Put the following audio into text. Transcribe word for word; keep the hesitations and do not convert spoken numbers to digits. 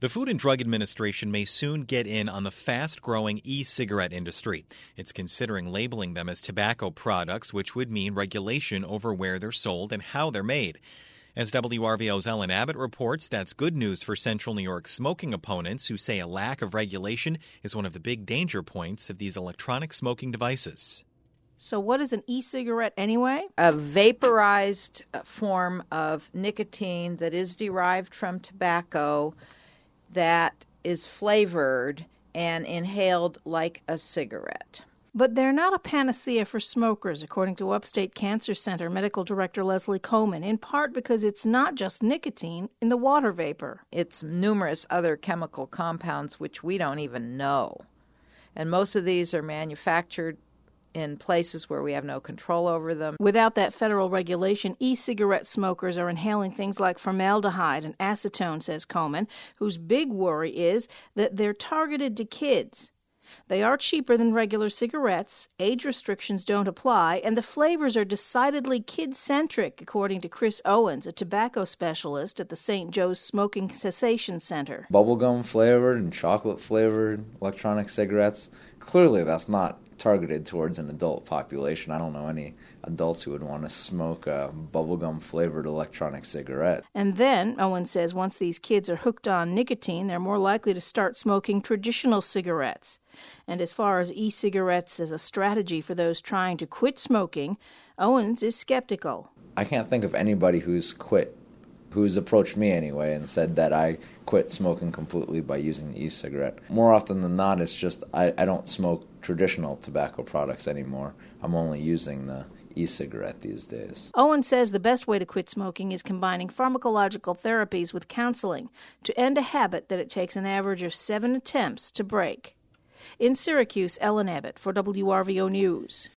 The Food and Drug Administration may soon get in on the fast-growing e-cigarette industry. It's considering labeling them as tobacco products, which would mean regulation over where they're sold and how they're made. As W R V O's Ellen Abbott reports, that's good news for Central New York smoking opponents who say a lack of regulation is one of the big danger points of these electronic smoking devices. So what is an e-cigarette anyway? A vaporized form of nicotine that is derived from tobacco that is flavored and inhaled like a cigarette. But they're not a panacea for smokers, according to Upstate Cancer Center Medical Director Leslie Coleman, in part because it's not just nicotine in the water vapor. It's numerous other chemical compounds which we don't even know. And most of these are manufactured in places where we have no control over them. Without that federal regulation, e-cigarette smokers are inhaling things like formaldehyde and acetone, says Coleman, whose big worry is that they're targeted to kids. They are cheaper than regular cigarettes, age restrictions don't apply, and the flavors are decidedly kid-centric, according to Chris Owens, a tobacco specialist at the Saint Joe's Smoking Cessation Center. Bubblegum flavored and chocolate flavored electronic cigarettes, clearly that's not targeted towards an adult population. I don't know any adults who would want to smoke a bubblegum-flavored electronic cigarette. And then, Owen says, once these kids are hooked on nicotine, they're more likely to start smoking traditional cigarettes. And as far as e-cigarettes as a strategy for those trying to quit smoking, Owens is skeptical. I can't think of anybody who's quit, who's approached me anyway and said that I quit smoking completely by using the e-cigarette. More often than not, it's just I, I don't smoke traditional tobacco products anymore. I'm only using the e-cigarette these days. Owen says the best way to quit smoking is combining pharmacological therapies with counseling to end a habit that it takes an average of seven attempts to break. In Syracuse, Ellen Abbott for W R V O News.